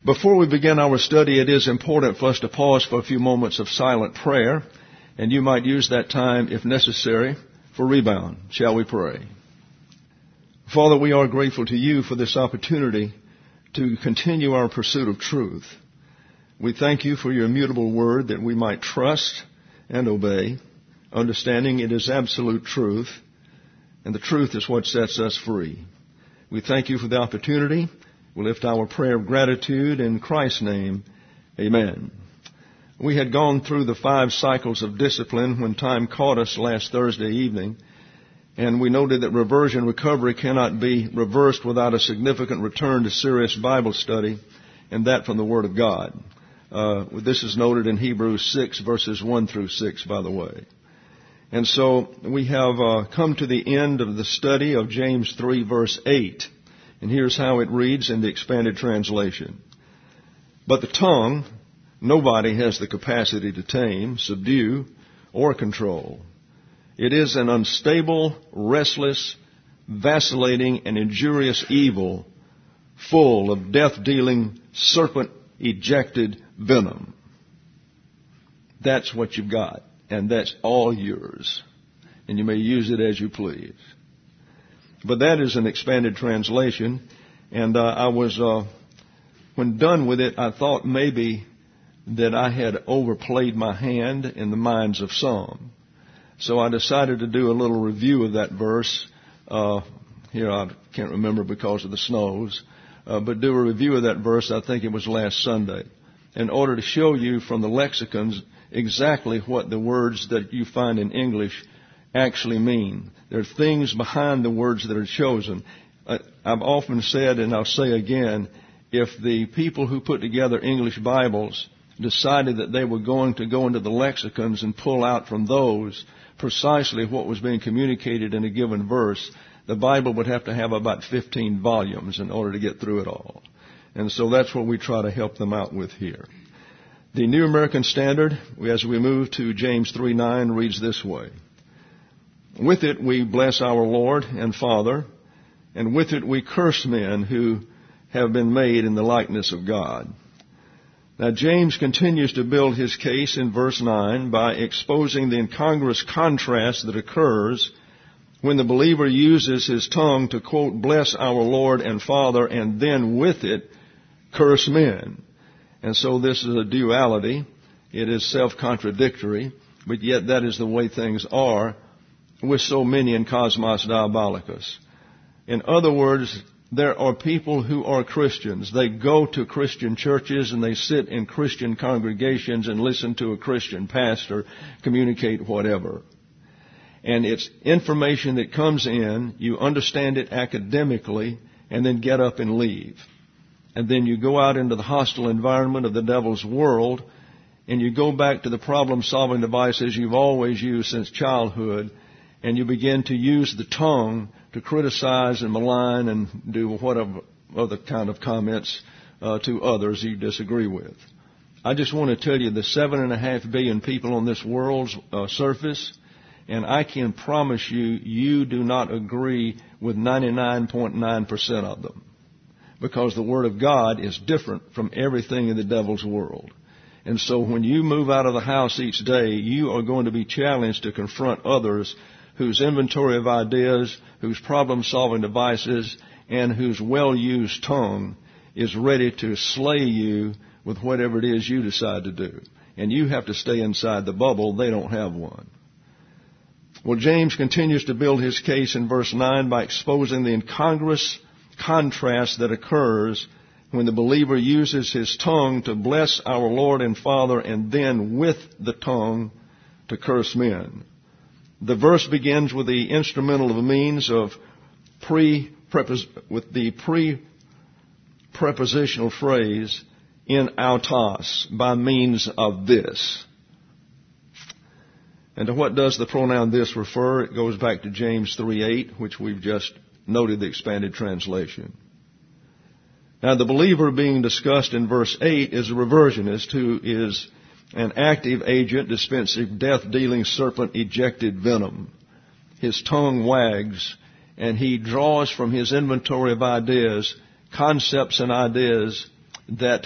Before we begin our study, it is important for us to pause for a few moments of silent prayer, and you might use that time, if necessary, for rebound. Shall we pray? Father, we are grateful to you for this opportunity to continue our pursuit of truth. We thank you for your immutable word that we might trust and obey, understanding it is absolute truth, and the truth is what sets us free. We thank you for the opportunity. We lift our prayer of gratitude in Christ's name. Amen. We had gone through the 5 cycles of discipline when time caught us last Thursday evening, and we noted that reversion recovery cannot be reversed without a significant return to serious Bible study, and that from the Word of God. This is noted in Hebrews 6, verses 1 through 6, by the way. And so we have come to the end of the study of James 3, verse 8. And here's how it reads in the expanded translation. But the tongue, nobody has the capacity to tame, subdue, or control. It is an unstable, restless, vacillating, and injurious evil, full of death-dealing, serpent-ejected venom. That's what you've got, and that's all yours. And you may use it as you please. But that is an expanded translation, and I was, when done with it, I thought maybe that I had overplayed my hand in the minds of some. So I decided to do a little review of that verse. Here I can't remember because of the snows, but do a review of that verse. I think it was last Sunday, in order to show you from the lexicons exactly what the words that you find in English actually mean. There are things behind the words that are chosen. I've often said, and I'll say again, if the people who put together English Bibles decided that they were going to go into the lexicons and pull out from those precisely what was being communicated in a given verse, the Bible would have to have about 15 volumes in order to get through it all. And so that's what we try to help them out with here. The New American Standard, as we move to James 3:9, reads this way. With it we bless our Lord and Father, and with it we curse men who have been made in the likeness of God. Now James continues to build his case in verse 9 by exposing the incongruous contrast that occurs when the believer uses his tongue to, quote, bless our Lord and Father, and then with it curse men. And so this is a duality. It is self-contradictory, but yet that is the way things are with so many in Cosmos Diabolicus. In other words, there are people who are Christians. They go to Christian churches and they sit in Christian congregations and listen to a Christian pastor communicate whatever. And it's information that comes in, you understand it academically, and then get up and leave. And then you go out into the hostile environment of the devil's world, and you go back to the problem-solving devices you've always used since childhood, and you begin to use the tongue to criticize and malign and do whatever other kind of comments to others you disagree with. I just want to tell you the 7.5 billion people on this world's surface, and I can promise you, you do not agree with 99.9% of them, because the Word of God is different from everything in the devil's world. And so when you move out of the house each day, you are going to be challenged to confront others whose inventory of ideas, whose problem-solving devices, and whose well-used tongue is ready to slay you with whatever it is you decide to do. And you have to stay inside the bubble. They don't have one. Well, James continues to build his case in verse 9 by exposing the incongruous contrast that occurs when the believer uses his tongue to bless our Lord and Father, and then with the tongue to curse men. The verse begins with the instrumental means of with the pre-prepositional phrase in autos, by means of this. And to what does the pronoun this refer? It goes back to James 3:8, which we've just noted the expanded translation. Now, the believer being discussed in verse 8 is a reversionist who is an active agent dispensing death-dealing serpent-ejected venom. His tongue wags, and he draws from his inventory of ideas, concepts and ideas, that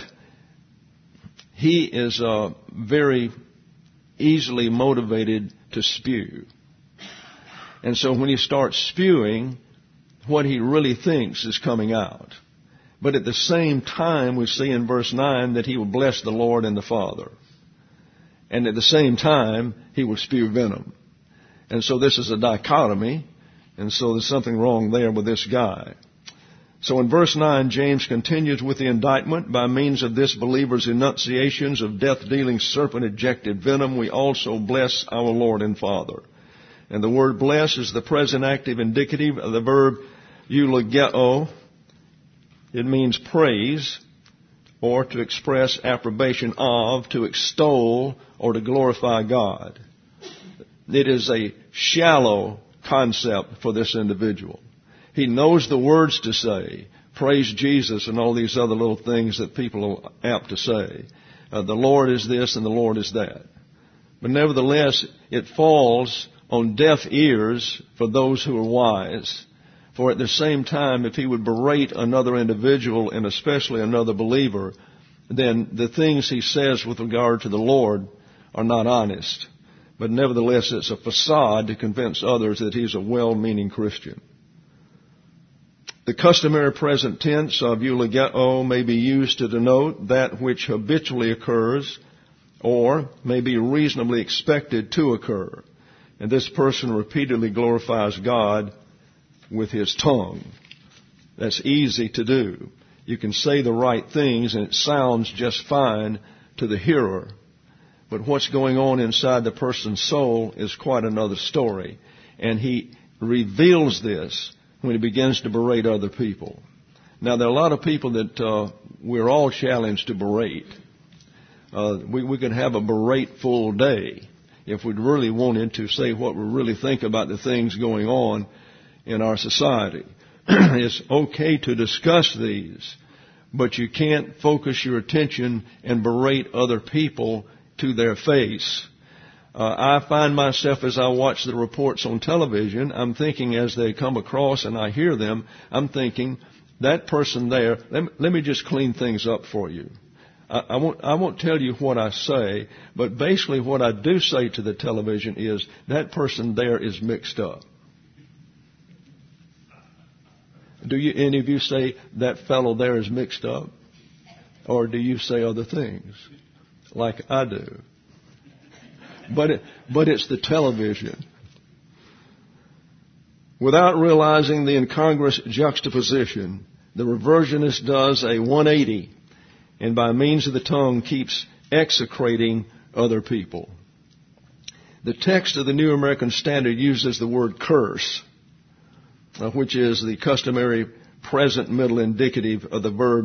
he is very easily motivated to spew. And so when he starts spewing, what he really thinks is coming out. But at the same time, we see in verse 9 that he will bless the Lord and the Father. And at the same time, he will spew venom. And so this is a dichotomy. And so there's something wrong there with this guy. So in verse 9, James continues with the indictment. By means of this believer's enunciations of death-dealing serpent-ejected venom, we also bless our Lord and Father. And the word bless is the present active indicative of the verb eulogeo. It means praise, or to express approbation of, to extol, or to glorify God. It is a shallow concept for this individual. He knows the words to say, praise Jesus and all these other little things that people are apt to say. The Lord is this and the Lord is that. But nevertheless, it falls on deaf ears for those who are wise. For at the same time, if he would berate another individual and especially another believer, then the things he says with regard to the Lord are not honest. But nevertheless, it's a facade to convince others that he's a well-meaning Christian. The customary present tense of eulogeo may be used to denote that which habitually occurs or may be reasonably expected to occur. And this person repeatedly glorifies God with his tongue. That's easy to do. You can say the right things and it sounds just fine to the hearer. But what's going on inside the person's soul is quite another story. And he reveals this when he begins to berate other people. Now, there are a lot of people that we're all challenged to berate. We could have a berate-full day if we really wanted to say what we really think about the things going on in our society. It's okay to discuss these, but you can't focus your attention and berate other people to their face. I find myself as I watch the reports on television, I'm thinking as they come across and I hear them, I'm thinking, that person there, let me just clean things up for you. I won't tell you what I say, but basically what I do say to the television is, that person there is mixed up. Do any of you say, that fellow there is mixed up? Or do you say other things, like I do? But it's the television. Without realizing the incongruous juxtaposition, the reversionist does a 180 and by means of the tongue keeps execrating other people. The text of the New American Standard uses the word curse, which is the customary present middle indicative of the verb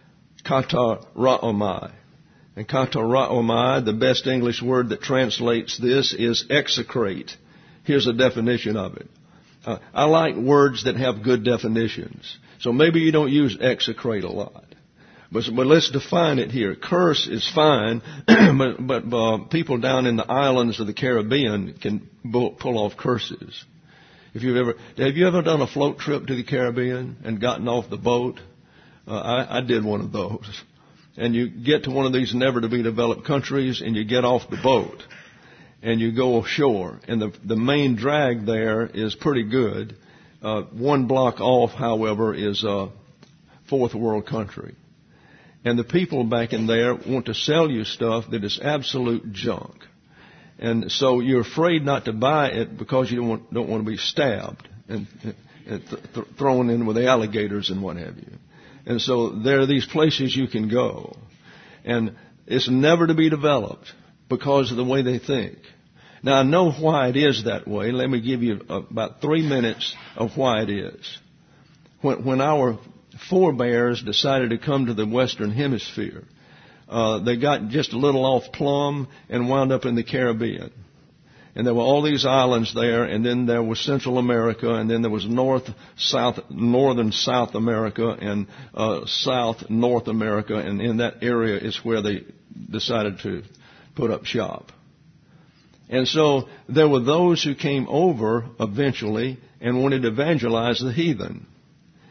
kataromai. And kataromai, the best English word that translates this, is execrate. Here's a definition of it. I like words that have good definitions. So maybe you don't use execrate a lot. But let's define it here. Curse is fine, but people down in the islands of the Caribbean can pull off curses. Have you ever done a float trip to the Caribbean and gotten off the boat? I did one of those. And you get to one of these never-to-be-developed countries, and you get off the boat, and you go ashore. And the main drag there is pretty good. 1 block off, however, is a fourth world country. And the people back in there want to sell you stuff that is absolute junk. And so you're afraid not to buy it because you don't want to be stabbed and thrown in with the alligators and what have you. And so there are these places you can go. And it's never to be developed because of the way they think. Now, I know why it is that way. Let me give you about 3 minutes of why it is. When our forebears decided to come to the Western Hemisphere, they got just a little off Plum and wound up in the Caribbean. And there were all these islands there, and then there was Central America, and then there was northern South America, and South North America, and in that area is where they decided to put up shop. And so there were those who came over eventually and wanted to evangelize the heathen.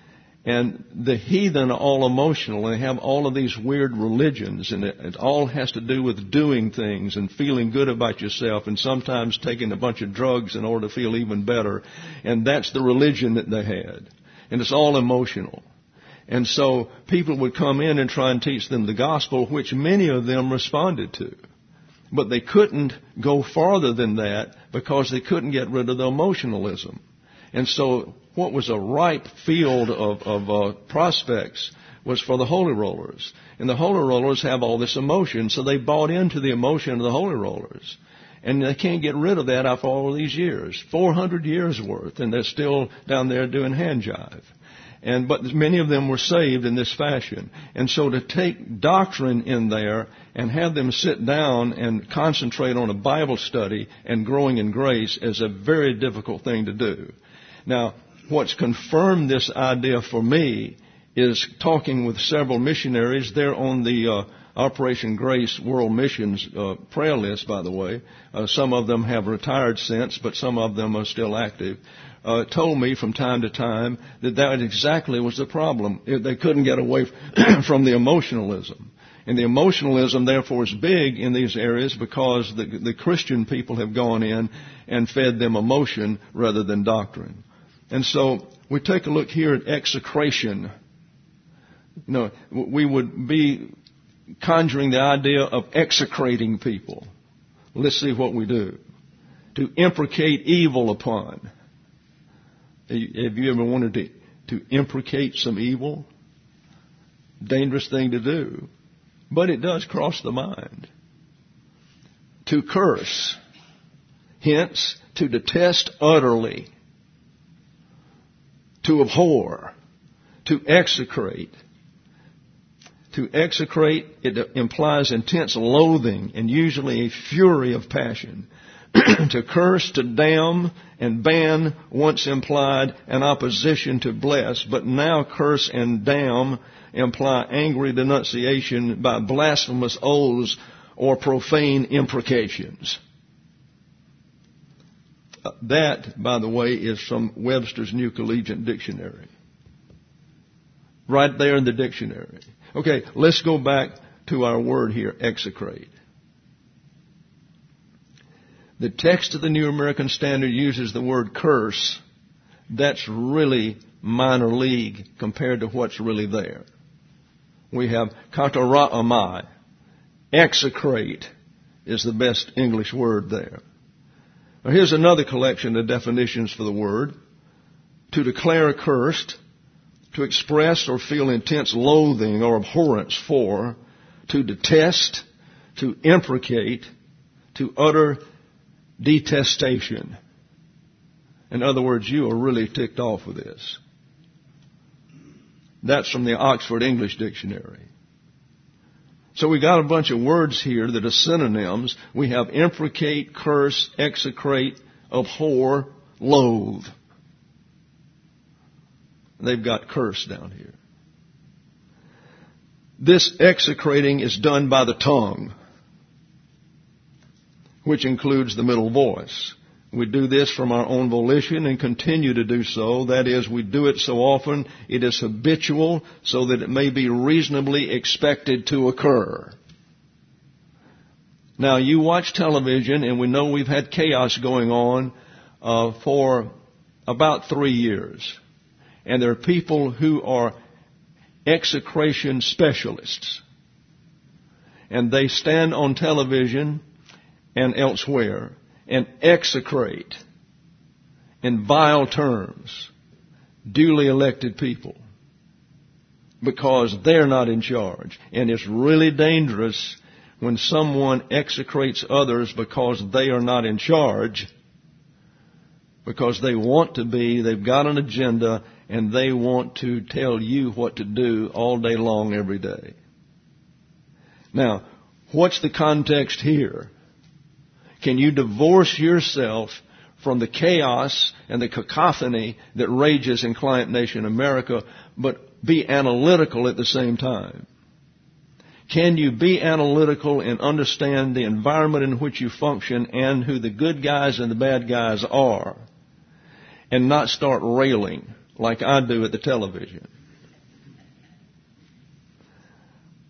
And the heathen are all emotional. They have all of these weird religions, and it all has to do with doing things and feeling good about yourself, and sometimes taking a bunch of drugs in order to feel even better. And that's the religion that they had. And it's all emotional. And so people would come in and try and teach them the gospel, which many of them responded to. But they couldn't go farther than that because they couldn't get rid of the emotionalism. And so what was a ripe field of prospects was for the Holy Rollers. And the Holy Rollers have all this emotion, so they bought into the emotion of the Holy Rollers. And they can't get rid of that after all of these years, 400 years worth, and they're still down there doing hand jive. But many of them were saved in this fashion. And so to take doctrine in there and have them sit down and concentrate on a Bible study and growing in grace is a very difficult thing to do. Now, what's confirmed this idea for me is talking with several missionaries. They're on the Operation Grace World Missions prayer list, by the way. Some of them have retired since, but some of them are still active. Told me from time to time that exactly was the problem. They couldn't get away from the emotionalism. And the emotionalism, therefore, is big in these areas because the Christian people have gone in and fed them emotion rather than doctrine. And so we take a look here at execration. We would be conjuring the idea of execrating people. Let's see what we do. To imprecate evil upon. Have you ever wanted to imprecate some evil? Dangerous thing to do. But it does cross the mind. To curse. Hence, to detest utterly. To abhor. To execrate. To execrate, it implies intense loathing and usually a fury of passion. To curse, to damn, and ban once implied an opposition to bless, but now curse and damn imply angry denunciation by blasphemous oaths or profane imprecations. That, by the way, is from Webster's New Collegiate Dictionary. Right there in the dictionary. Okay, let's go back to our word here, execrate. The text of the New American Standard uses the word curse. That's really minor league compared to what's really there. We have katara'amai. Execrate is the best English word there. Now here's another collection of definitions for the word. To declare accursed, to express or feel intense loathing or abhorrence for, to detest, to imprecate, to utter detestation. In other words, you are really ticked off with this. That's from the Oxford English Dictionary. So we got a bunch of words here that are synonyms. We have imprecate, curse, execrate, abhor, loathe. They've got curse down here. This execrating is done by the tongue, which includes the middle voice. We do this from our own volition and continue to do so. That is, we do it so often it is habitual so that it may be reasonably expected to occur. Now, you watch television, and we know we've had chaos going on for about 3 years. And there are people who are execration specialists. And they stand on television and elsewhere and execrate in vile terms duly elected people because they're not in charge. And it's really dangerous when someone execrates others because they are not in charge, because they want to be, they've got an agenda, and they want to tell you what to do all day long every day. Now, what's the context here? Can you divorce yourself from the chaos and the cacophony that rages in Client Nation America, but be analytical at the same time? Can you be analytical and understand the environment in which you function and who the good guys and the bad guys are, and not start railing like I do at the television?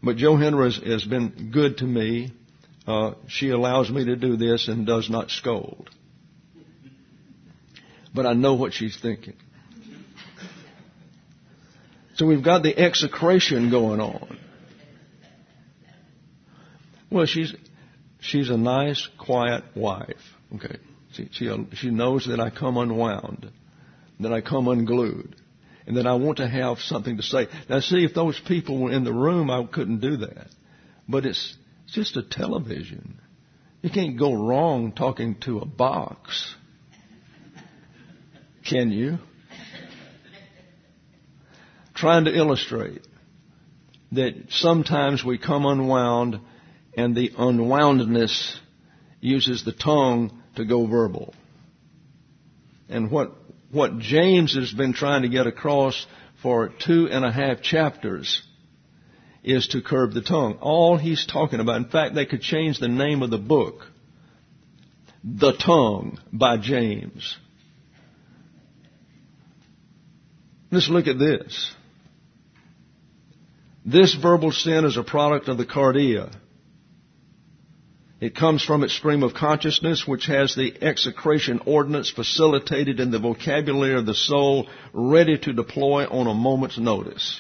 But Jo Henry has been good to me. She allows me to do this and does not scold. But I know what she's thinking. So we've got the execration going on. Well, she's a nice, quiet wife. Okay, she knows that I come unwound, that I come unglued, and that I want to have something to say. Now, see, if those people were in the room, I couldn't do that. But it's just a television. You can't go wrong talking to a box, can you? Trying to illustrate that sometimes we come unwound, and the unwoundness uses the tongue to go verbal. And what James has been trying to get across for 2.5 chapters is to curb the tongue. All he's talking about, in fact, they could change the name of the book, The Tongue by James. Let's look at this. This verbal sin is a product of the cardia. It comes from its stream of consciousness, which has the execration ordinance facilitated in the vocabulary of the soul, ready to deploy on a moment's notice.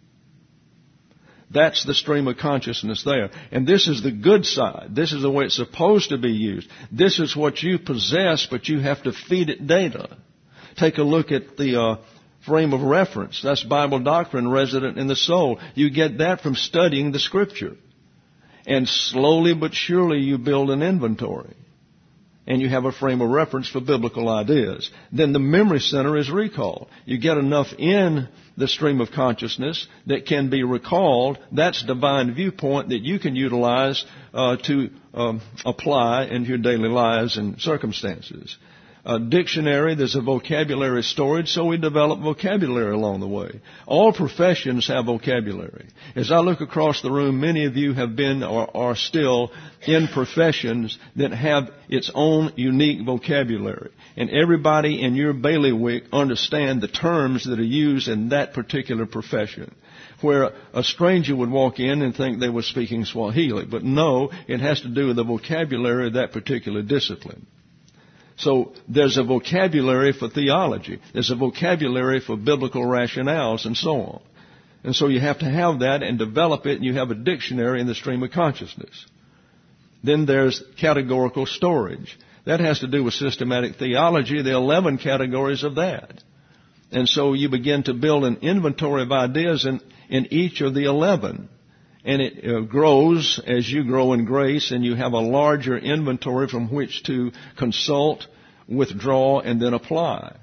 That's the stream of consciousness there. And this is the good side. This is the way it's supposed to be used. This is what you possess, but you have to feed it data. Take a look at the frame of reference. That's Bible doctrine resident in the soul. You get that from studying the Scripture. And slowly but surely you build an inventory. And you have a frame of reference for biblical ideas. Then the memory center is recall. You get enough in the stream of consciousness that can be recalled. That's divine viewpoint that you can utilize to apply in your daily lives and circumstances. A dictionary, there's a vocabulary storage, so we develop vocabulary along the way. All professions have vocabulary. As I look across the room, many of you have been or are still in professions that have its own unique vocabulary. And everybody in your bailiwick understand the terms that are used in that particular profession. Where a stranger would walk in and think they were speaking Swahili. But no, it has to do with the vocabulary of that particular discipline. So there's a vocabulary for theology. There's a vocabulary for biblical rationales and so on. And so you have to have that and develop it, and you have a dictionary in the stream of consciousness. Then there's categorical storage. That has to do with systematic theology, the 11 categories of that. And so you begin to build an inventory of ideas in each of the 11. And it grows as you grow in grace, and you have a larger inventory from which to consult, withdraw, and then apply.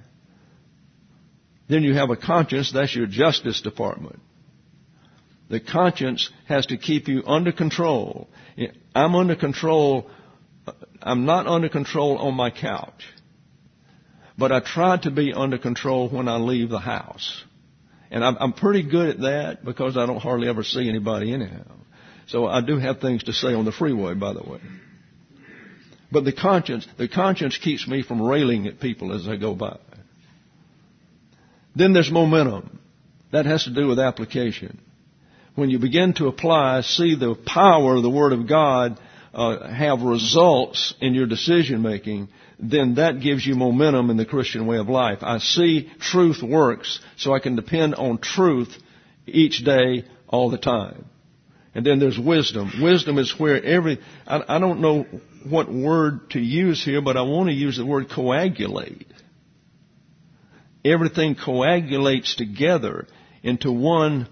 Then you have a conscience. That's your justice department. The conscience has to keep you under control. I'm under control. I'm not under control on my couch. But I try to be under control when I leave the house. And I'm pretty good at that because I don't hardly ever see anybody anyhow. So I do have things to say on the freeway, by the way. But the conscience keeps me from railing at people as I go by. Then there's momentum. That has to do with application. When you begin to apply, see the power of the Word of God have results in your decision making, then that gives you momentum in the Christian way of life. I see truth works, so I can depend on truth each day, all the time. And then there's wisdom. Wisdom is where I don't know what word to use here, but I want to use the word coagulate. Everything coagulates together into one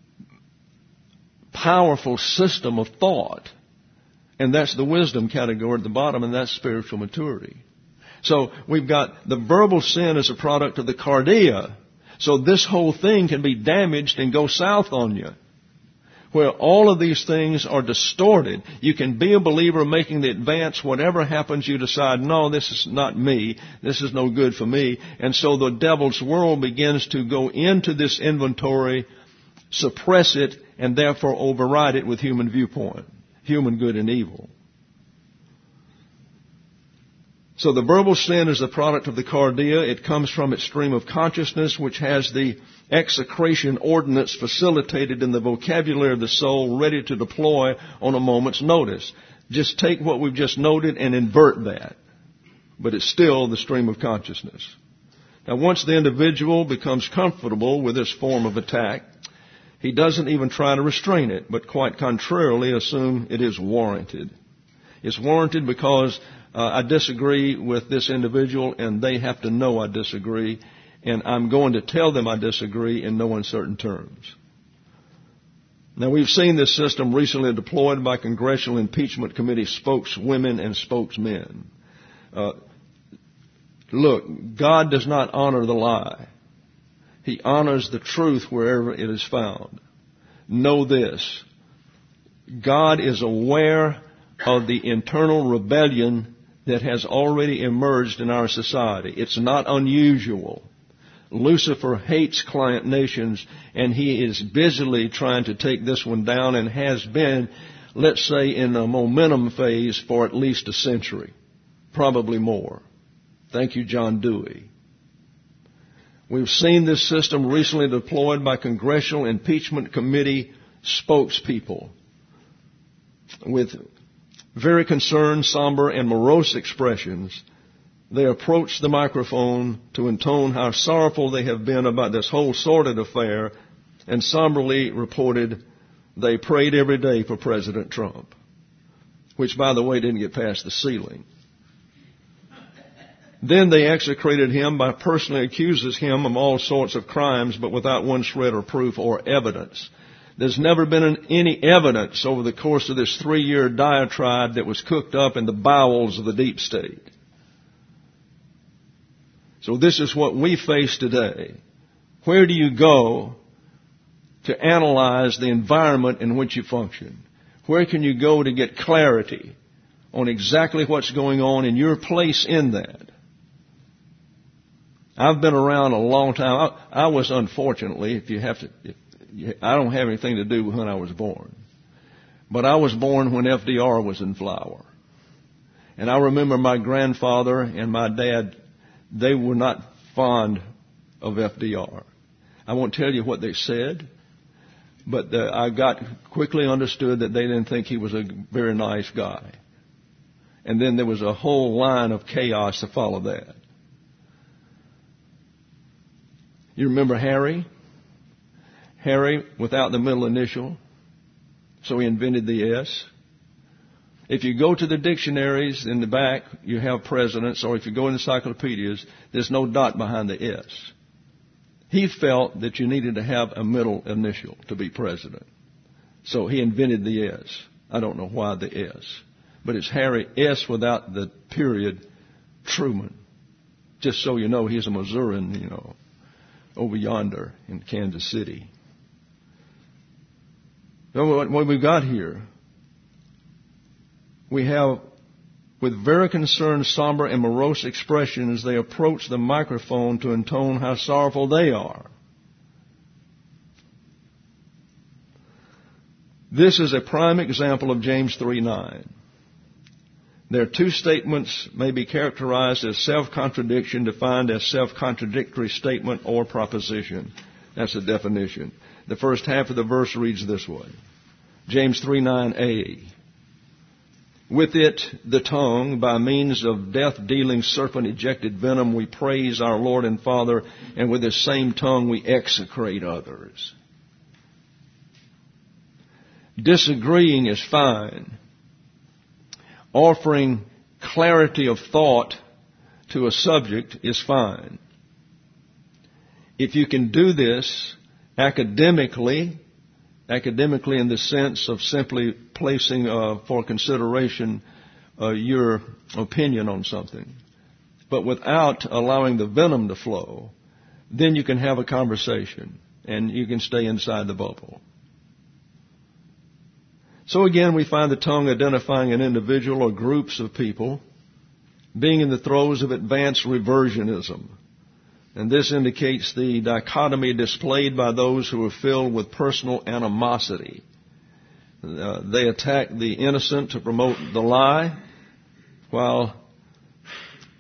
powerful system of thought. And that's the wisdom category at the bottom, and that's spiritual maturity. So we've got the verbal sin as a product of the cardia. So this whole thing can be damaged and go south on you. Where all of these things are distorted. You can be a believer making the advance. Whatever happens, you decide, no, this is not me. This is no good for me. And so the devil's world begins to go into this inventory, suppress it, and therefore override it with human viewpoint. Human good and evil. So the verbal sin is the product of the cardia. It comes from its stream of consciousness, which has the execration ordinance facilitated in the vocabulary of the soul, ready to deploy on a moment's notice. Just take what we've just noted and invert that. But it's still the stream of consciousness. Now, once the individual becomes comfortable with this form of attack, he doesn't even try to restrain it, but quite contrarily assume it is warranted. It's warranted because I disagree with this individual, and they have to know I disagree, and I'm going to tell them I disagree in no uncertain terms. Now, we've seen this system recently deployed by Congressional Impeachment Committee spokeswomen and spokesmen. Look, God does not honor the lie. He honors the truth wherever it is found. Know this. God is aware of the internal rebellion that has already emerged in our society. It's not unusual. Lucifer hates client nations, and he is busily trying to take this one down and has been, let's say, in a momentum phase for at least a century, probably more. Thank you, John Dewey. We've seen this system recently deployed by Congressional Impeachment Committee spokespeople with very concerned, somber, and morose expressions. They approach the microphone to intone how sorrowful they have been about this whole sordid affair, and somberly reported they prayed every day for President Trump, which, by the way, didn't get past the ceiling. Then they execrated him by personally accusing him of all sorts of crimes, but without one shred of proof or evidence. There's never been any evidence over the course of this 3-year diatribe that was cooked up in the bowels of the deep state. So this is what we face today. Where do you go to analyze the environment in which you function? Where can you go to get clarity on exactly what's going on in your place in that? I've been around a long time. I was, unfortunately, I don't have anything to do with when I was born. But I was born when FDR was in flower. And I remember my grandfather and my dad, they were not fond of FDR. I won't tell you what they said, but I quickly understood that they didn't think he was a very nice guy. And then there was a whole line of chaos to follow that. You remember Harry? Harry without the middle initial, so he invented the S. If you go to the dictionaries in the back, you have presidents, or if you go in encyclopedias, there's no dot behind the S. He felt that you needed to have a middle initial to be president. So he invented the S. I don't know why the S. But it's Harry S. without the period Truman. Just so you know, he's a Missourian, over yonder in Kansas City. Now, what we've got here, we have, with very concerned, somber, and morose expressions, they approach the microphone to intone how sorrowful they are. This is a prime example of James 3:9. Their two statements may be characterized as self-contradiction, defined as self-contradictory statement or proposition. That's the definition. The first half of the verse reads this way. James 3:9a. With it, the tongue, by means of death-dealing serpent-ejected venom, we praise our Lord and Father, and with this same tongue we execrate others. Disagreeing is fine. Offering clarity of thought to a subject is fine. If you can do this academically in the sense of simply placing for consideration your opinion on something, but without allowing the venom to flow, then you can have a conversation and you can stay inside the bubble. So again, we find the tongue identifying an individual or groups of people being in the throes of advanced reversionism. And this indicates the dichotomy displayed by those who are filled with personal animosity. They attack the innocent to promote the lie, while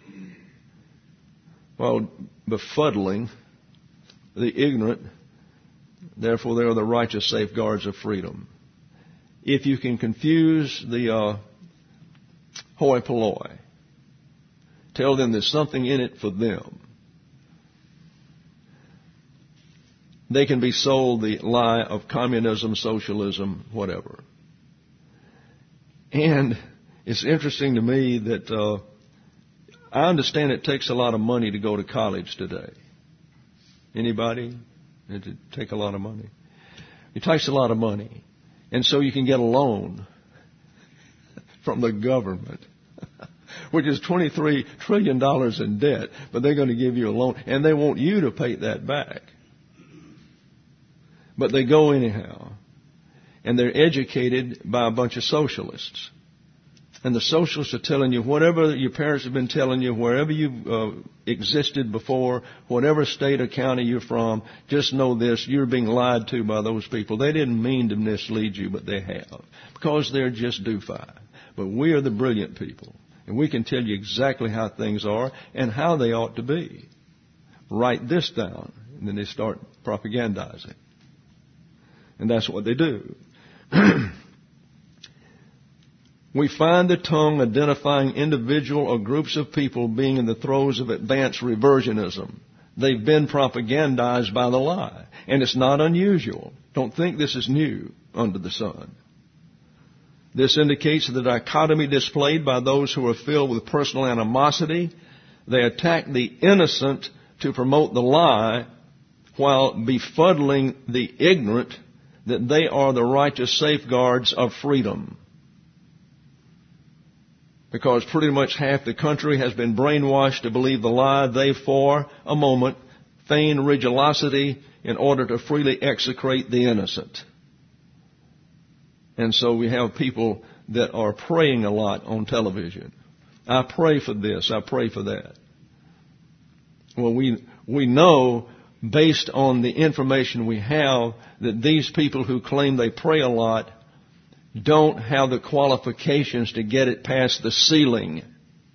while befuddling the ignorant. Therefore, they are the righteous safeguards of freedom. If you can confuse the hoi polloi, tell them there's something in it for them, they can be sold the lie of communism, socialism, whatever. And it's interesting to me that I understand it takes a lot of money to go to college today. Anybody? It take a lot of money. It takes a lot of money. And so you can get a loan from the government, which is $23 trillion in debt, but they're going to give you a loan, and they want you to pay that back. But they go anyhow. And they're educated by a bunch of socialists. And the socialists are telling you whatever your parents have been telling you, wherever you've existed before, whatever state or county you're from, just know this, you're being lied to by those people. They didn't mean to mislead you, but they have. Because they're just doofi. But we are the brilliant people. And we can tell you exactly how things are and how they ought to be. Write this down. And then they start propagandizing. And that's what they do. We find the tongue identifying individual or groups of people being in the throes of advanced reversionism. They've been propagandized by the lie. And it's not unusual. Don't think this is new under the sun. This indicates the dichotomy displayed by those who are filled with personal animosity. They attack the innocent to promote the lie while befuddling the ignorant that they are the righteous safeguards of freedom. Because pretty much half the country has been brainwashed to believe the lie, they for a moment feign religiosity in order to freely execrate the innocent. And so we have people that are praying a lot on television. I pray for this, I pray for that. Well, we know, based on the information we have, that these people who claim they pray a lot don't have the qualifications to get it past the ceiling.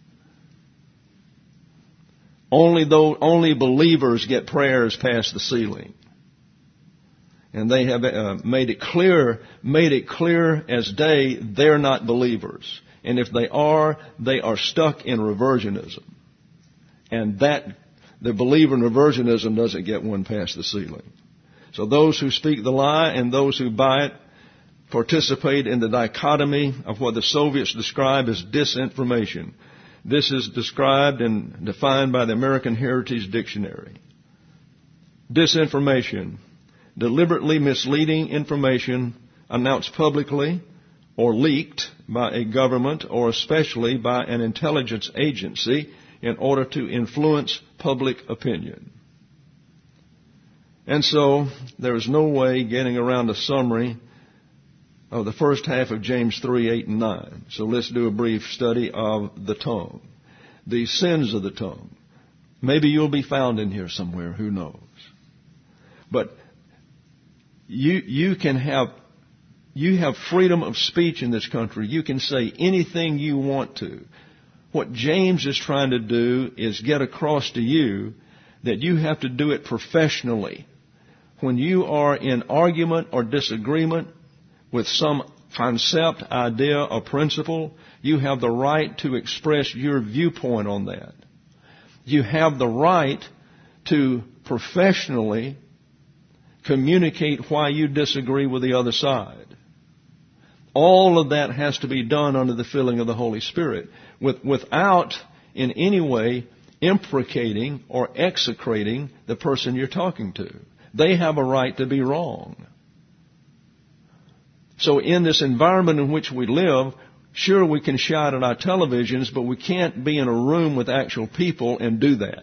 Only believers get prayers past the ceiling. And they have made it clear as day they're not believers. And if they are stuck in reversionism. And that the believer in reversionism doesn't get one past the ceiling. So those who speak the lie and those who buy it participate in the dichotomy of what the Soviets describe as disinformation. This is described and defined by the American Heritage Dictionary. Disinformation, deliberately misleading information announced publicly or leaked by a government or especially by an intelligence agency in order to influence public opinion. And so there is no way getting around a summary of the first half of James 3, 8, and 9. So let's do a brief study of the tongue. The sins of the tongue. Maybe you'll be found in here somewhere, who knows. But you have freedom of speech in this country. You can say anything you want to. What James is trying to do is get across to you that you have to do it professionally. When you are in argument or disagreement with some concept, idea, or principle, you have the right to express your viewpoint on that. You have the right to professionally communicate why you disagree with the other side. All of that has to be done under the filling of the Holy Spirit, without in any way imprecating or execrating the person you're talking to. They have a right to be wrong. So in this environment in which we live, sure, we can shout at our televisions, but we can't be in a room with actual people and do that.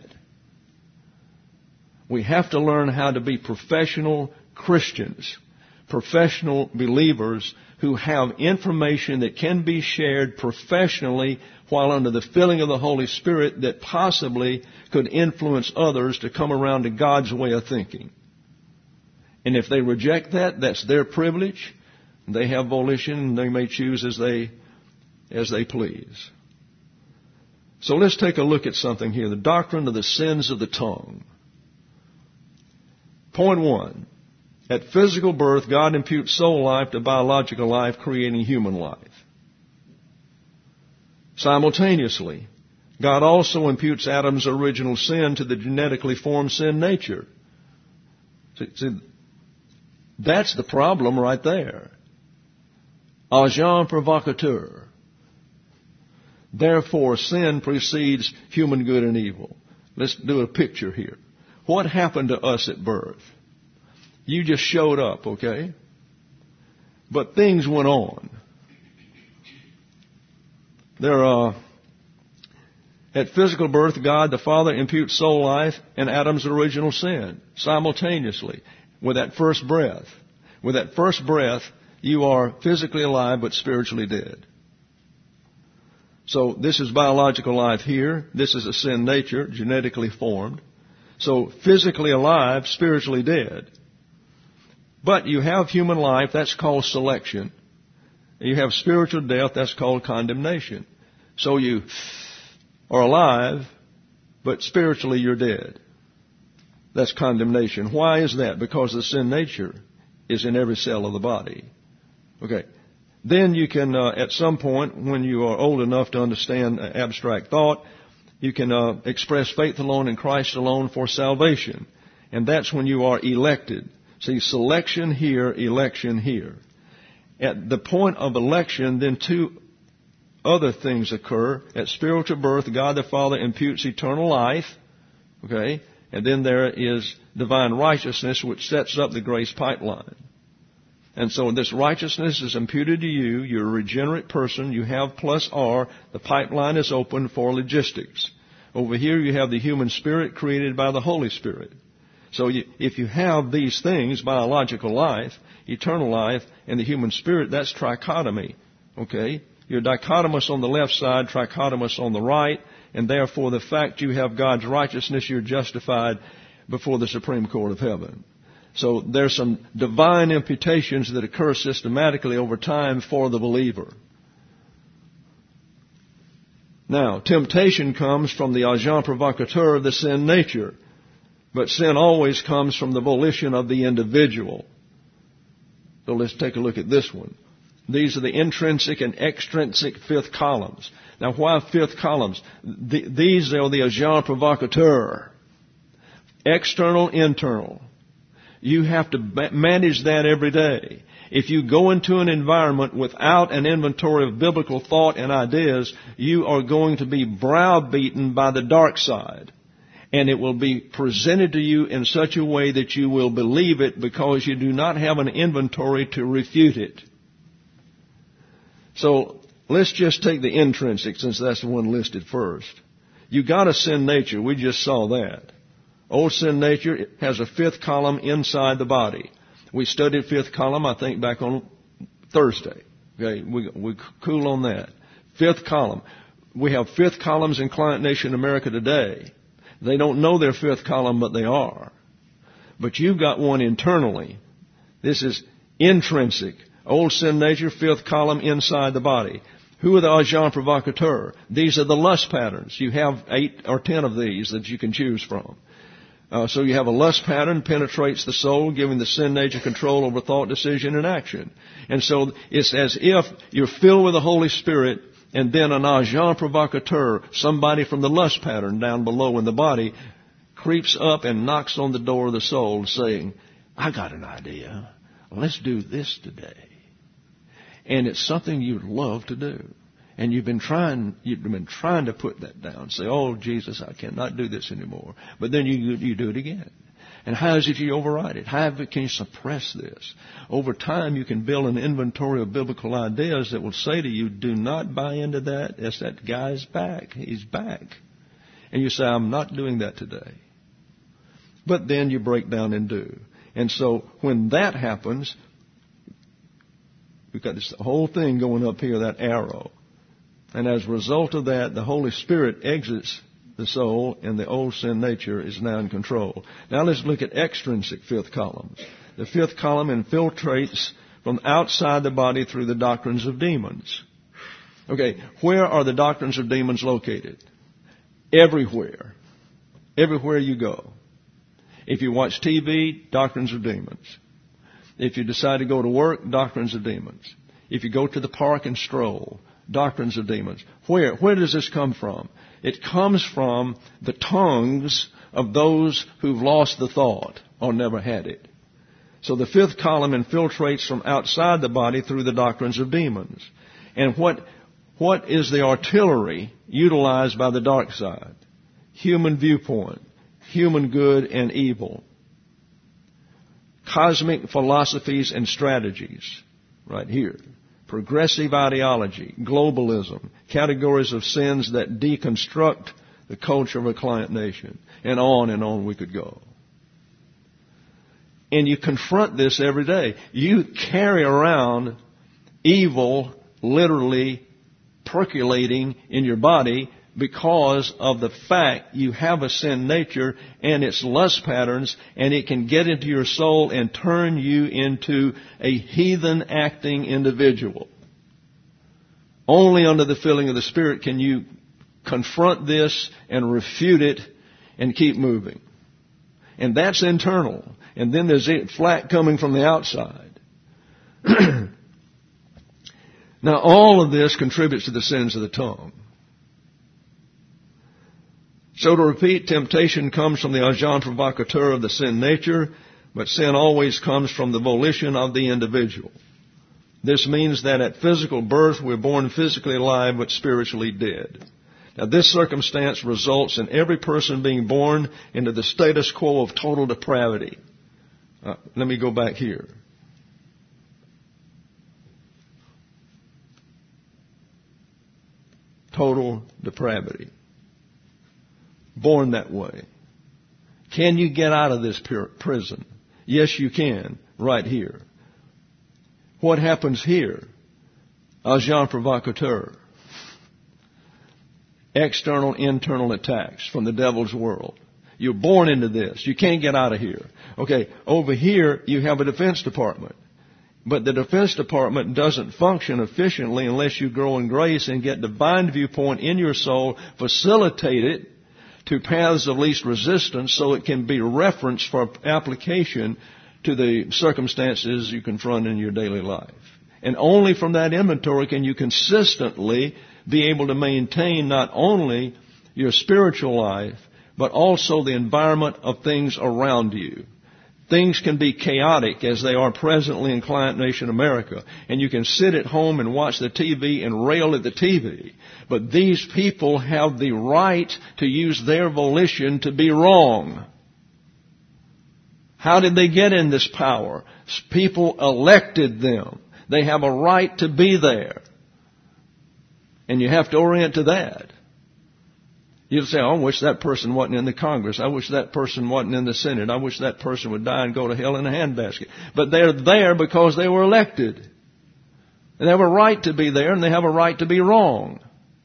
We have to learn how to be professional Christians, professional believers who have information that can be shared professionally while under the filling of the Holy Spirit that possibly could influence others to come around to God's way of thinking. And if they reject that, that's their privilege. They have volition, and they may choose as they please. So let's take a look at something here. The doctrine of the sins of the tongue. Point 1. At physical birth, God imputes soul life to biological life, creating human life. Simultaneously, God also imputes Adam's original sin to the genetically formed sin nature. See, that's the problem right there. Agent provocateur. Therefore, sin precedes human good and evil. Let's do a picture here. What happened to us at birth? You just showed up, okay? But things went on. At physical birth, God the Father imputes soul life and Adam's original sin simultaneously with that first breath. With that first breath, you are physically alive but spiritually dead. So this is biological life here. This is a sin nature, genetically formed. So physically alive, spiritually dead. But you have human life, that's called selection. You have spiritual death, that's called condemnation. So you are alive, but spiritually you're dead. That's condemnation. Why is that? Because the sin nature is in every cell of the body. Okay. Then you can, at some point, when you are old enough to understand abstract thought, you can express faith alone in Christ alone for salvation. And that's when you are elected. See, selection here, election here. At the point of election, then two other things occur. At spiritual birth, God the Father imputes eternal life. Okay? And then there is divine righteousness, which sets up the grace pipeline. And so this righteousness is imputed to you. You're a regenerate person. You have plus R. The pipeline is open for logistics. Over here you have the human spirit created by the Holy Spirit. So if you have these things, biological life, eternal life, and the human spirit, that's trichotomy. Okay? You're dichotomous on the left side, trichotomous on the right, and therefore the fact you have God's righteousness, you're justified before the Supreme Court of Heaven. So there's some divine imputations that occur systematically over time for the believer. Now, temptation comes from the agent provocateur of the sin nature. But sin always comes from the volition of the individual. So let's take a look at this one. These are the intrinsic and extrinsic fifth columns. Now, why fifth columns? These are the agent provocateur. External, internal. You have to manage that every day. If you go into an environment without an inventory of biblical thought and ideas, you are going to be browbeaten by the dark side. And it will be presented to you in such a way that you will believe it because you do not have an inventory to refute it. So let's just take the intrinsic, since that's the one listed first. You got a sin nature. We just saw that. Old sin nature has a fifth column inside the body. We studied fifth column, I think, back on Thursday. Okay, we cool on that. Fifth column. We have fifth columns in Client Nation America today. They don't know their fifth column, but they are. But you've got one internally. This is intrinsic. Old sin nature, fifth column inside the body. Who are the agents provocateurs? These are the lust patterns. You have 8 or 10 of these that you can choose from. So you have a lust pattern penetrates the soul, giving the sin nature control over thought, decision, and action. And so it's as if you're filled with the Holy Spirit, and then an agent provocateur, somebody from the lust pattern down below in the body, creeps up and knocks on the door of the soul saying, I got an idea. Let's do this today. And it's something you'd love to do. And you've been trying to put that down. Say, oh, Jesus, I cannot do this anymore. But then you do it again. And how is it you override it? How can you suppress this? Over time, you can build an inventory of biblical ideas that will say to you, do not buy into that. Yes, that guy's back. He's back. And you say, I'm not doing that today. But then you break down and do. And so when that happens, we've got this whole thing going up here, that arrow. And as a result of that, the Holy Spirit exits the soul, and the old sin nature is now in control. Now let's look at extrinsic fifth columns. The fifth column infiltrates from outside the body through the doctrines of demons. Okay, where are the doctrines of demons located? everywhere. Everywhere you go. If you watch TV, doctrines of demons. If you decide to go to work, doctrines of demons. If you go to the park and stroll, doctrines of demons. Where does this come from? It comes from the tongues of those who've lost the thought or never had it. So the fifth column infiltrates from outside the body through the doctrines of demons. And what is the artillery utilized by the dark side? Human viewpoint, human good and evil, cosmic philosophies and strategies, right here. Progressive ideology, globalism, categories of sins that deconstruct the culture of a client nation, and on we could go. And you confront this every day. You carry around evil literally percolating in your body because of the fact you have a sin nature and its lust patterns, and it can get into your soul and turn you into a heathen acting individual. Only under the filling of the Spirit can you confront this and refute it and keep moving. And that's internal. And then there's flack coming from the outside. Now all of this contributes to the sins of the tongue. So to repeat, temptation comes from the agent provocateur of the sin nature, but sin always comes from the volition of the individual. This means that at physical birth we're born physically alive but spiritually dead. Now this circumstance results in every person being born into the status quo of total depravity. Let me go back here. Total depravity. Born that way. Can you get out of this prison? Yes, you can, right here. What happens here? Agent provocateur. External, internal attacks from the devil's world. You're born into this. You can't get out of here. Okay, over here you have a defense department. But the defense department doesn't function efficiently unless you grow in grace and get divine viewpoint in your soul, facilitate it to paths of least resistance so it can be referenced for application to the circumstances you confront in your daily life. And only from that inventory can you consistently be able to maintain not only your spiritual life, but also the environment of things around you. Things can be chaotic as they are presently in Client Nation America. And you can sit at home and watch the TV and rail at the TV. But these people have the right to use their volition to be wrong. How did they get in this power? People elected them. They have a right to be there. And you have to orient to that. You'll say, oh, I wish that person wasn't in the Congress. I wish that person wasn't in the Senate. I wish that person would die and go to hell in a handbasket. But they're there because they were elected. And they have a right to be there, and they have a right to be wrong.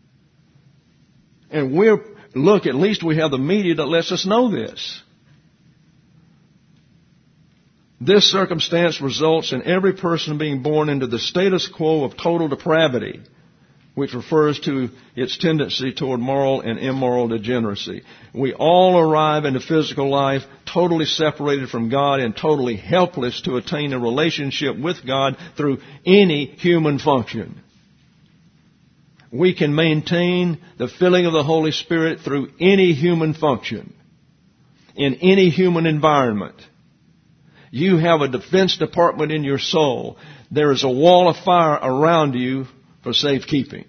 And at least we have the media that lets us know this. This circumstance results in every person being born into the status quo of total depravity, which refers to its tendency toward moral and immoral degeneracy. We all arrive into physical life totally separated from God and totally helpless to attain a relationship with God through any human function. We can maintain the filling of the Holy Spirit through any human function, in any human environment. You have a defense department in your soul. There is a wall of fire around you for safekeeping.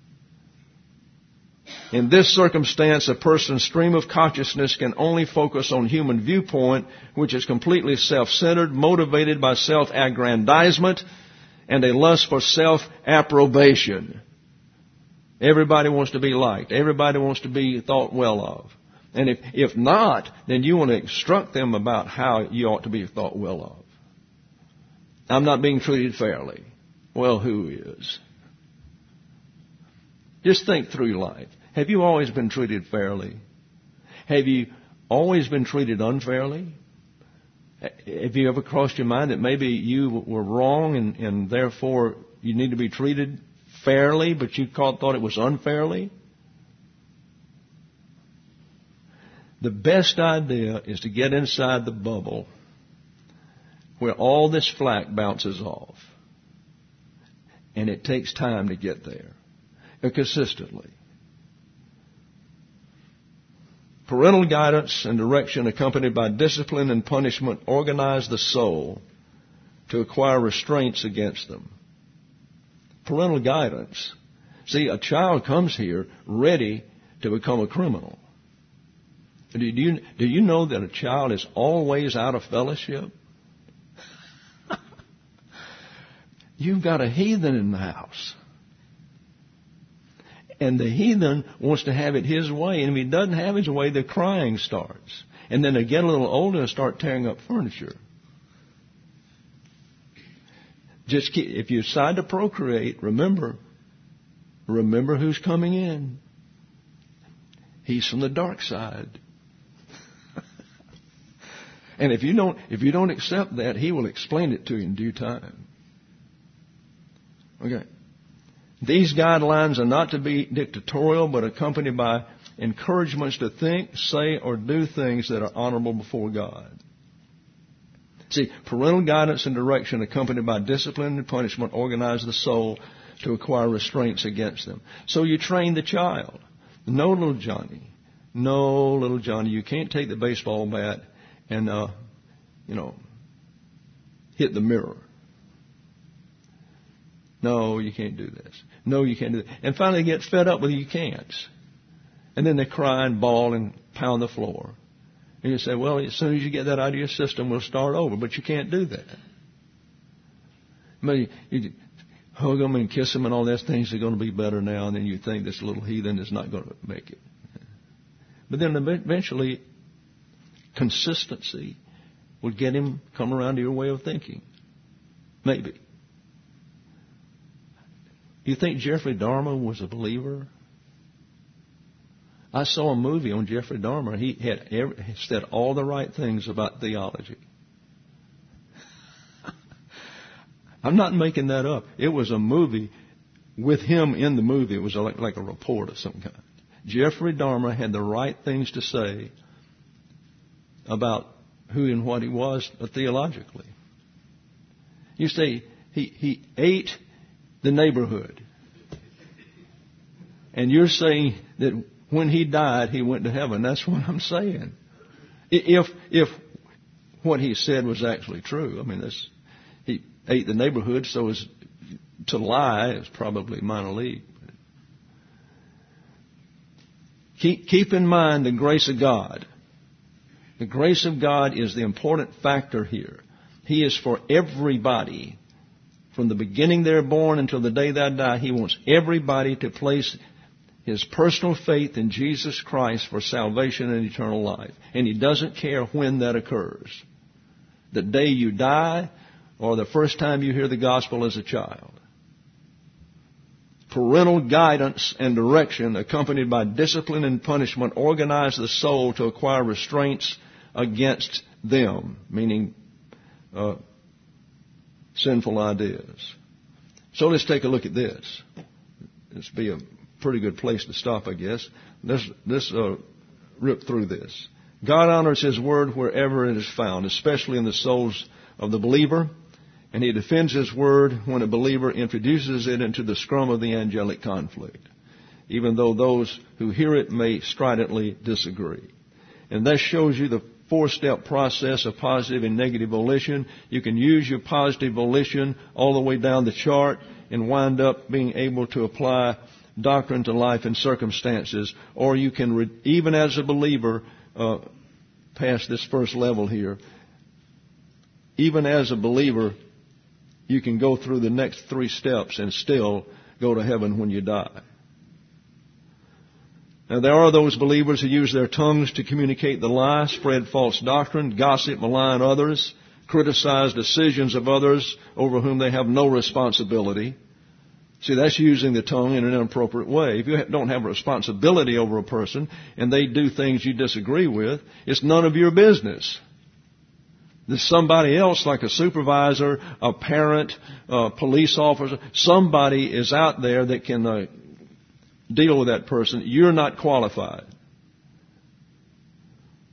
In this circumstance, a person's stream of consciousness can only focus on human viewpoint, which is completely self-centered, motivated by self-aggrandizement, and a lust for self-approbation. Everybody wants to be liked. Everybody wants to be thought well of. And if not, then you want to instruct them about how you ought to be thought well of. I'm not being treated fairly. Well, who is? Just think through life. Have you always been treated fairly? Have you always been treated unfairly? Have you ever crossed your mind that maybe you were wrong and therefore you need to be treated fairly, but you thought it was unfairly? The best idea is to get inside the bubble where all this flack bounces off. And it takes time to get there, consistently. Parental guidance and direction accompanied by discipline and punishment organize the soul to acquire restraints against them. Parental guidance. See, a child comes here ready to become a criminal. Do you know that a child is always out of fellowship? You've got a heathen in the house. And the heathen wants to have it his way. And if he doesn't have his way, the crying starts. And then they get a little older and start tearing up furniture. If you decide to procreate, remember who's coming in. He's from the dark side. And if you don't accept that, he will explain it to you in due time. Okay. These guidelines are not to be dictatorial, but accompanied by encouragements to think, say, or do things that are honorable before God. See, parental guidance and direction accompanied by discipline and punishment organize the soul to acquire restraints against them. So you train the child. No, little Johnny, you can't take the baseball bat and, hit the mirror. No, you can't do this. No, you can't do that. And finally they get fed up with you can't. And then they cry and bawl and pound the floor. And you say, well, as soon as you get that out of your system, we'll start over. But you can't do that. But you hug them and kiss them and all those things are going to be better now. And then you think this little heathen is not going to make it. But then eventually, consistency will get him come around to your way of thinking. Maybe. You think Jeffrey Dahmer was a believer? I saw a movie on Jeffrey Dahmer. He said all the right things about theology. I'm not making that up. It was a movie with him in the movie. It was like a report of some kind. Jeffrey Dahmer had the right things to say about who and what he was theologically. You say he ate the neighborhood. And you're saying that when he died, he went to heaven. That's what I'm saying. If what he said was actually true. I mean, he ate the neighborhood, so to lie is probably minor league. Keep in mind the grace of God. The grace of God is the important factor here. He is for everybody. From the beginning they're born until the day they die, He wants everybody to place his personal faith in Jesus Christ for salvation and eternal life. And He doesn't care when that occurs. The day you die or the first time you hear the gospel as a child. Parental guidance and direction accompanied by discipline and punishment organize the soul to acquire restraints against them, meaning sinful ideas. So let's take a look at this. This would be a pretty good place to stop, I guess. Let's rip through this. God honors His word wherever it is found, especially in the souls of the believer, and He defends His word when a believer introduces it into the scrum of the angelic conflict, even though those who hear it may stridently disagree. And that shows you the 4-step process of positive and negative volition. You can use your positive volition all the way down the chart and wind up being able to apply doctrine to life and circumstances. Or you can, even as a believer, past this first level here, even as a believer, you can go through the next 3 steps and still go to heaven when you die. Now, there are those believers who use their tongues to communicate the lie, spread false doctrine, gossip, malign others, criticize decisions of others over whom they have no responsibility. See, that's using the tongue in an inappropriate way. If you don't have a responsibility over a person and they do things you disagree with, it's none of your business. There's somebody else, like a supervisor, a parent, a police officer, somebody is out there that can deal with that person. You're not qualified.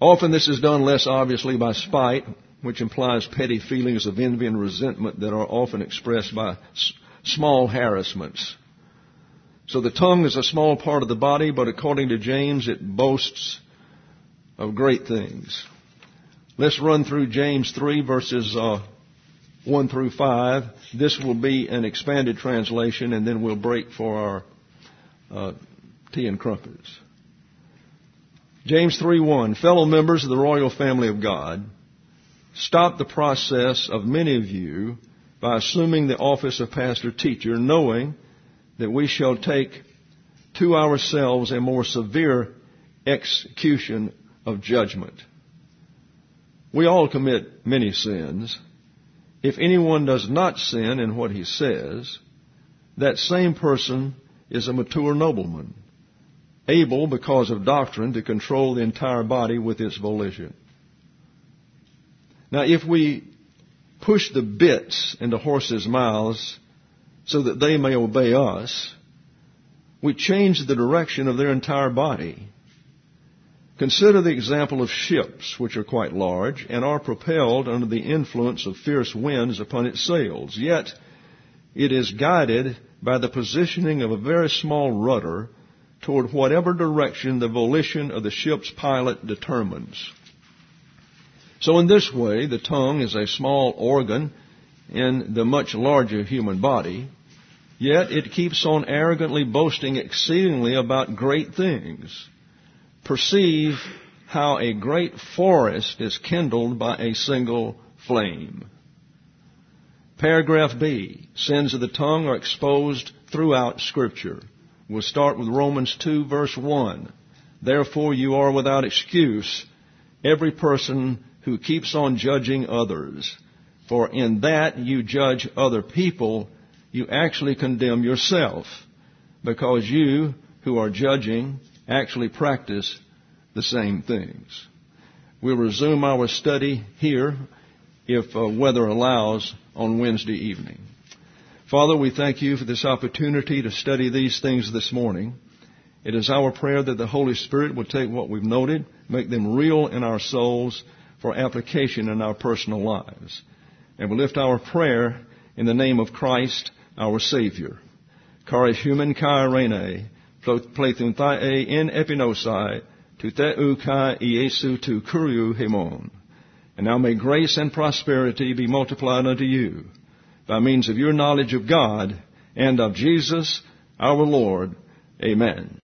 Often this is done less obviously by spite, which implies petty feelings of envy and resentment that are often expressed by small harassments. So the tongue is a small part of the body, but according to James, it boasts of great things. Let's run through James 3 verses 1 through 5. This will be an expanded translation, and then we'll break for our tea and crumpets. James 3:1, fellow members of the royal family of God, stop the process of many of you by assuming the office of pastor-teacher, knowing that we shall take to ourselves a more severe execution of judgment. We all commit many sins. If anyone does not sin in what he says, that same person is a mature nobleman, able, because of doctrine, to control the entire body with its volition. Now, if we push the bits into horses' mouths so that they may obey us, we change the direction of their entire body. Consider the example of ships, which are quite large and are propelled under the influence of fierce winds upon its sails. Yet, it is guided by the positioning of a very small rudder toward whatever direction the volition of the ship's pilot determines. So in this way, the tongue is a small organ in the much larger human body, yet it keeps on arrogantly boasting exceedingly about great things. Perceive how a great forest is kindled by a single flame. Paragraph B, sins of the tongue are exposed throughout Scripture. We'll start with Romans 2, verse 1. Therefore you are without excuse, every person who keeps on judging others. For in that you judge other people, you actually condemn yourself, because you who are judging actually practice the same things. We'll resume our study here, if weather allows, on Wednesday evening. Father, we thank you for this opportunity to study these things this morning. It is our prayer that the Holy Spirit will take what we've noted, make them real in our souls for application in our personal lives. And we lift our prayer in the name of Christ, our Savior. Chare human kai rene, plethun thae in epinosai, tu theu kai Iesu tu kuriu hemon. And now may grace and prosperity be multiplied unto you by means of your knowledge of God and of Jesus our Lord. Amen.